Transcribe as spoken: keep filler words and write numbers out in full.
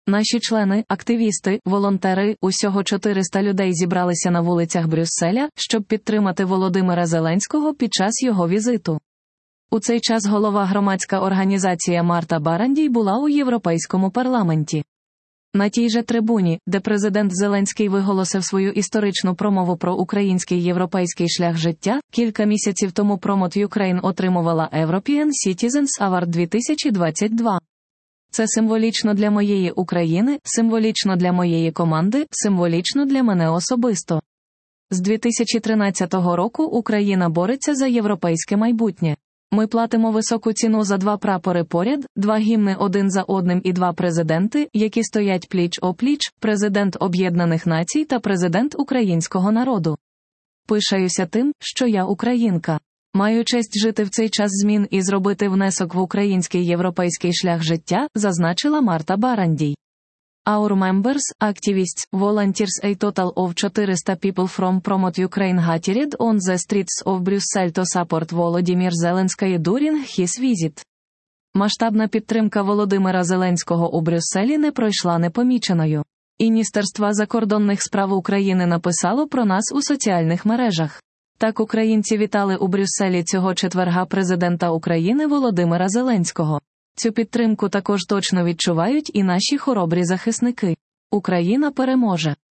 Наші члени, активісти, волонтери, усього чотириста людей зібралися на вулицях Брюсселя, щоб підтримати Володимира Зеленського під час його візиту. У цей час голова громадська організація Марта Барандій була у Європейському парламенті. На тій же трибуні, де президент Зеленський виголосив свою історичну промову про український європейський шлях життя, кілька місяців тому Promote Ukraine отримувала European Citizens Award дві тисячі двадцять два. Це символічно для моєї України, символічно для моєї команди, символічно для мене особисто. З дві тисячі тринадцятого року Україна бореться за європейське майбутнє. Ми платимо високу ціну за два прапори поряд, два гімни один за одним і два президенти, які стоять пліч-о-пліч, президент Об'єднаних Націй та президент українського народу. Пишаюся тим, що я українка. Маю честь жити в цей час змін і зробити внесок в український європейський шлях життя, зазначила Марта Барандій. Our members, activists, volunteers a total of four hundred people from Promote Ukraine gathered on the streets of Brussels to support Volodymyr Zelensky during his visit. Масштабна підтримка Володимира Зеленського у Брюсселі не пройшла непоміченою. І Міністерство закордонних справ України написало про нас у соціальних мережах. Так українці вітали у Брюсселі цього четверга президента України Володимира Зеленського. Цю підтримку також точно відчувають і наші хоробрі захисники. Україна переможе.